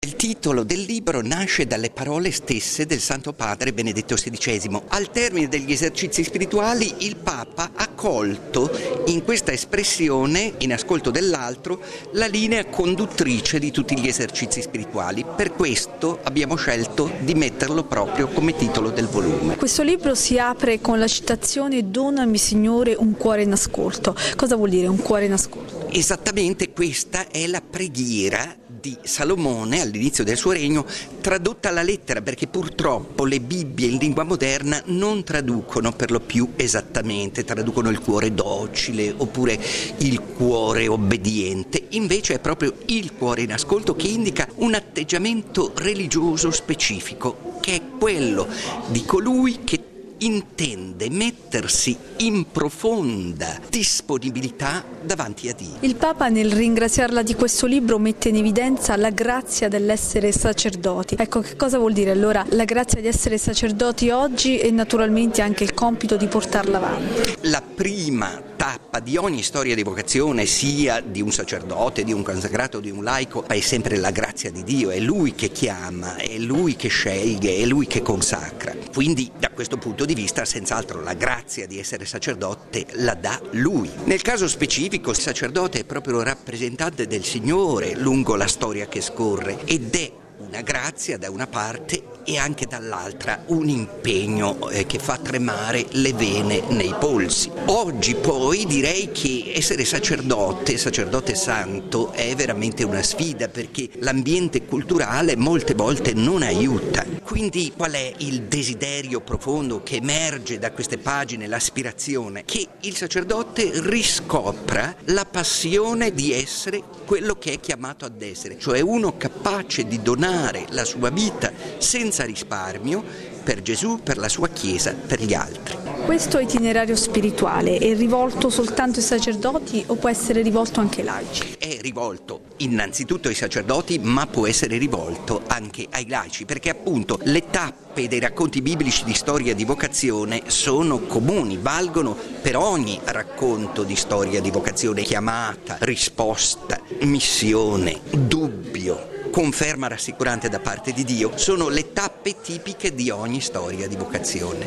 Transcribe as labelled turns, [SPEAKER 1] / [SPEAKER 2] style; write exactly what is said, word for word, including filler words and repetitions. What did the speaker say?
[SPEAKER 1] Il titolo del libro nasce dalle parole stesse del Santo Padre Benedetto sedicesimo. Al termine degli esercizi spirituali il Papa ha colto in questa espressione, in ascolto dell'altro, la linea conduttrice di tutti gli esercizi spirituali. Per questo abbiamo scelto di metterlo proprio come titolo del volume.
[SPEAKER 2] Questo libro si apre con la citazione «Donami, Signore, un cuore in ascolto». Cosa vuol dire un cuore in ascolto?
[SPEAKER 1] Esattamente questa è la preghiera di Salomone all'inizio del suo regno, tradotta alla lettera, perché purtroppo le Bibbie in lingua moderna non traducono per lo più esattamente, traducono il cuore docile oppure il cuore obbediente. Invece è proprio il cuore in ascolto che indica un atteggiamento religioso specifico, che è quello di colui che intende mettersi in profonda disponibilità davanti a Dio.
[SPEAKER 2] Il Papa, nel ringraziarla di questo libro, mette in evidenza la grazia dell'essere sacerdoti. Ecco, che cosa vuol dire allora la grazia di essere sacerdoti oggi e naturalmente anche il compito di portarla avanti?
[SPEAKER 1] La prima tappa di ogni storia di vocazione, sia di un sacerdote, di un consacrato, di un laico, è sempre la grazia di Dio. È Lui che chiama, è Lui che sceglie, è Lui che consacra. Quindi da questo punto di vista senz'altro la grazia di essere sacerdote la dà Lui. Nel caso specifico il sacerdote è proprio rappresentante del Signore lungo la storia che scorre ed è una grazia da una parte e anche dall'altra un impegno eh, che fa tremare le vene nei polsi. Oggi poi direi che essere sacerdote, sacerdote santo, è veramente una sfida, perché l'ambiente culturale molte volte non aiuta. Quindi qual è il desiderio profondo che emerge da queste pagine, l'aspirazione? Che il sacerdote riscopra la passione di essere quello che è chiamato ad essere, cioè uno capace di donare la sua vita senza risparmio per Gesù, per la sua Chiesa, per gli altri.
[SPEAKER 2] Questo itinerario spirituale è rivolto soltanto ai sacerdoti o può essere rivolto anche ai laici?
[SPEAKER 1] È rivolto innanzitutto ai sacerdoti, ma può essere rivolto anche ai laici, perché appunto le tappe dei racconti biblici di storia di vocazione sono comuni, valgono per ogni racconto di storia di vocazione: chiamata, risposta, missione, dubbio, conferma rassicurante da parte di Dio. Sono le tappe tipiche di ogni storia di vocazione.